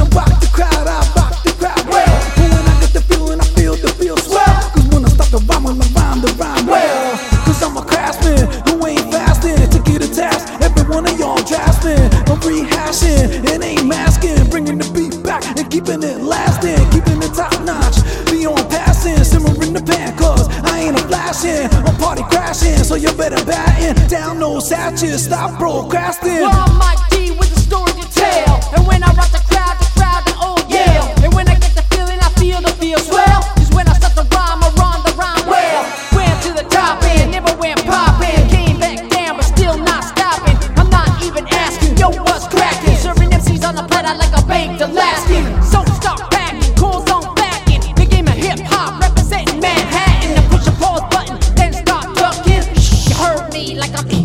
rock the crowd, I rock the crowd well. But when I get the feeling, I feel the feel swell. Cause when I start to rhyme, the rhyme well. Cause I'm a craftsman who ain't fasting to get a task. Every one of y'all drafting, I'm rehashing, it ain't masking. Bringing the beat back and keeping it lasting, keeping it top notch. Beyond passing, simmering the pan, cause I ain't a flashing, I'm party crashing. So you better batten down those hatches, stop procrastinating. Well, I'm Mike D with a story to tell. And when I rock the crowd, they all yell. And when I get the feeling, I feel the feel swell. Cause when I start the rhyme, I run the rhyme well. Went to the top end, never went poppin'. Came back down, but still not stopping. I'm not even asking, yo, what's cracking? Serving MCs on the platter like a baked Alaskan. So stop backing, calls on backing. The game of hip-hop, representing Manhattan. And push a pause button, then start ducking. You heard me like I'm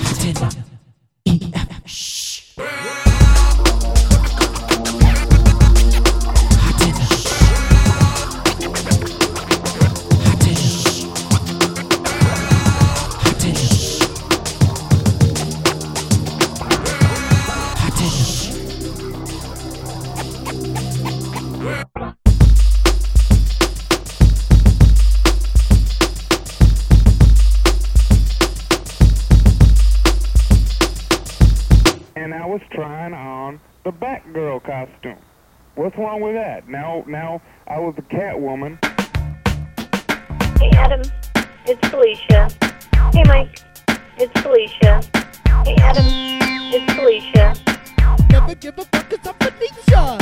and I was trying on the Batgirl costume. What's wrong with that? Now I was a Catwoman. Hey Adam, it's Felicia. Hey Mike, it's Felicia. Hey Adam, it's Felicia. Never give a fuck 'cause I'm Felicia.